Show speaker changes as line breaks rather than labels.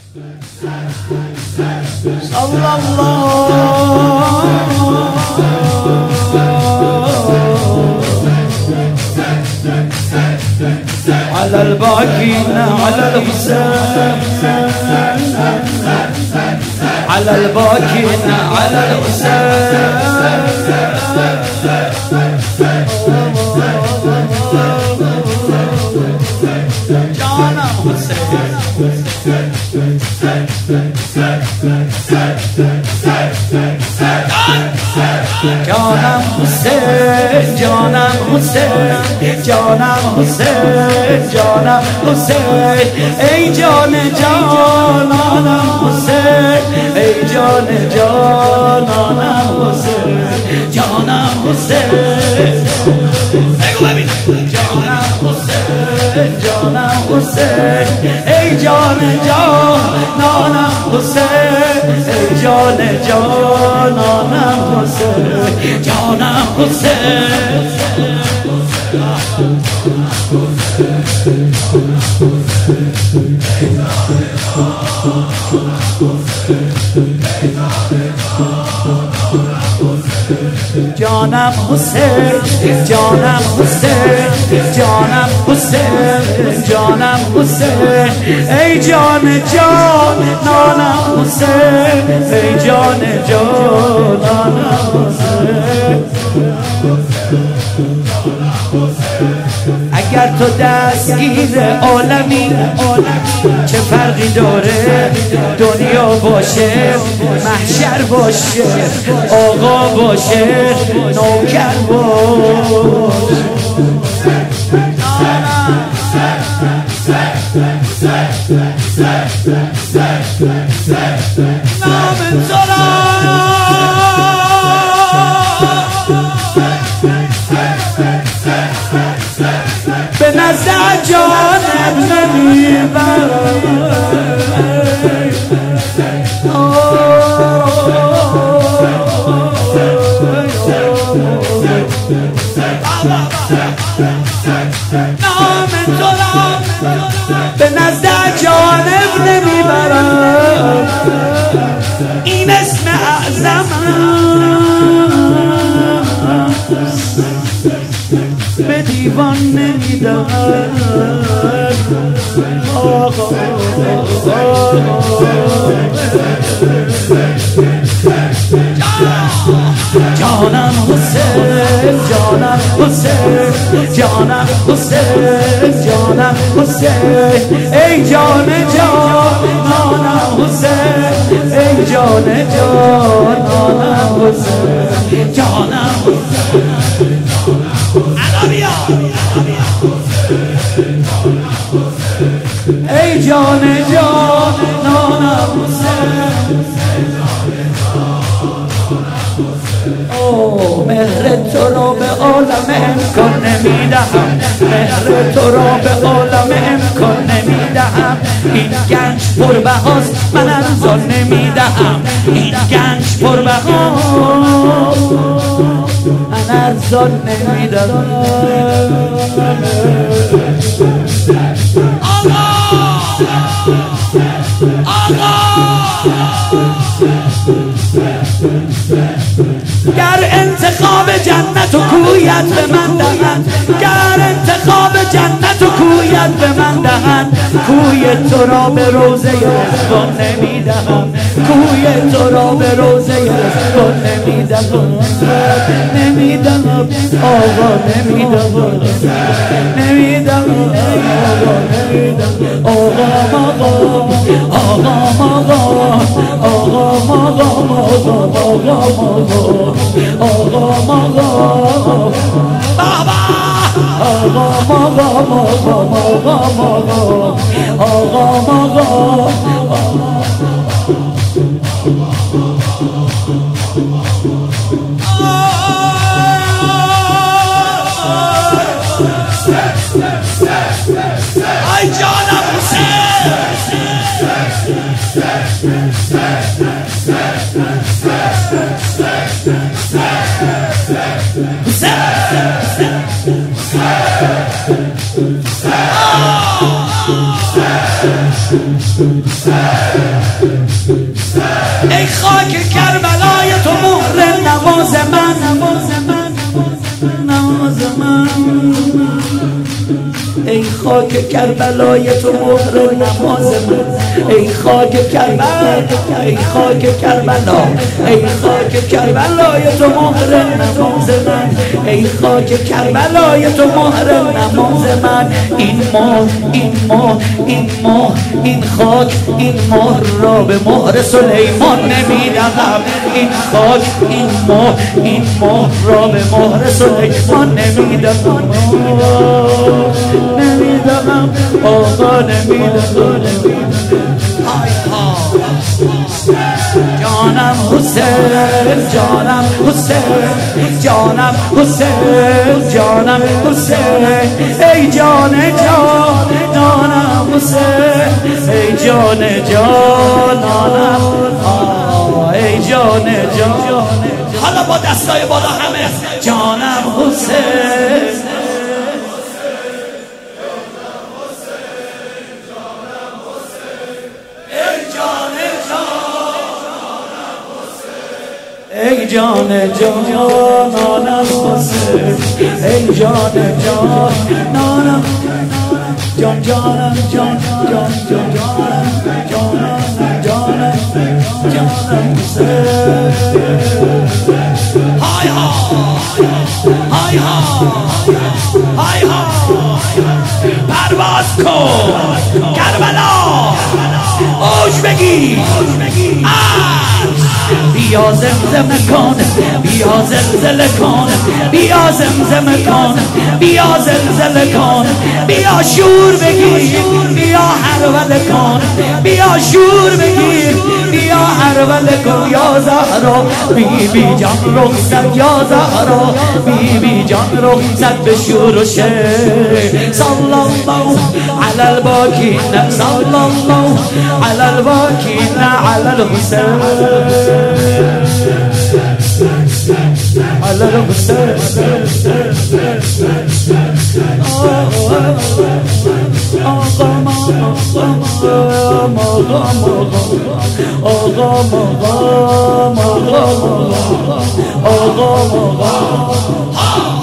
صلى الله على الباكين على الحسين، على الباكين على الحسين. جانم حسين، جانم حسین، جانم حسین، جانم حسین، جانم حسین، ای جان جانانم حسین، ای جان جانانم حسین، جانم حسین، بگو ببین، جانم حسین، جانم حسین، ای جان جانانم حسین، ای جان جانانم حسین، جانم حسین. جانم حسین، جانم حسین، جانم حسین، جانم حسین، ای جان جانانم حسین، ای جان جانانم حسین. اگر تو دستگیر عالمی چه فرقی داره؟ دنیا باشه، محشر باشه، آقا باشه، نوکر باشه. نام به نزد جانم نمیبرم، نام تو را به نزد جانم نمیبرم، این اسم اعظمم به دیوان نمیدم. جانم حسین، جانم حسین، جانم حسین، جانم حسین، ای جان جانانم حسین، ای جان جانانم حسین، جانم حسین. ای جان جانانم حسین، مهر تو را به عالم امکان نمیدهم، مهر تو را به عالم امکان نمیدهم، این گنج پربهاست من ارزان نمیدهم، این گنج پربهاست من ارزان نمیدهم. آقا آقا گر انتخاب جنت و کویت به من دهند، گر انتخاب جنت و کویت به من دهند، کوی تو را به روزه رضوان نمیدهم، کوی تو را به روزه رضوان نمیدهم، نمیدهم آقا، نمیدهم، نمیدهم آقا، نمیدهم آقا، آقا، آقا، آقا، ای جانم حسین. ای خاک کربلای تو مهر نماز من، نماز من. ای خاک کربلای تو مهر نماز من، ای خاک کربلا، ای خاک کربلا، ای خاک کربلای تو مهر نماز من، ای خاک کربلای تو مهر نماز من. این ماه، این ماه، این ماه، این خاک، این مهر را به مهر سلیمان نمیدهم. این خاک، این ماه، این ماه را به مهر سلیمان نمیدهم. نمیدهم آقا، نمیدهم. جانم حسین، جانم حسین، جانم حسین، جانم حسین، ای جان جانم حسین، ای جان جانم، ای جان جان. حالا با دستای بالا همه، جانم حسین، ای جان جانم حسین، ای جان جانم، جان جانم، جان جان جانم، جانم جانم، جانم حسین. های ها، های ها، های ها، پرواز کن کربلا، اوج بگیر، بیا زمزمه کن، بیا زلزله کن، بیا زمزمه کن، بیا زلزله کن، بیا شور بگیر، بیا هرول کن، بیا شور بگیر، بیا هرول کن. یا زهرا بی بی جان رخصت، یا زهرا بی بی جان رخصت به شور و شیر. صلی الله علی الباکین، صلی الله علی الباکین، علی الحسین، علی الحسین. آقا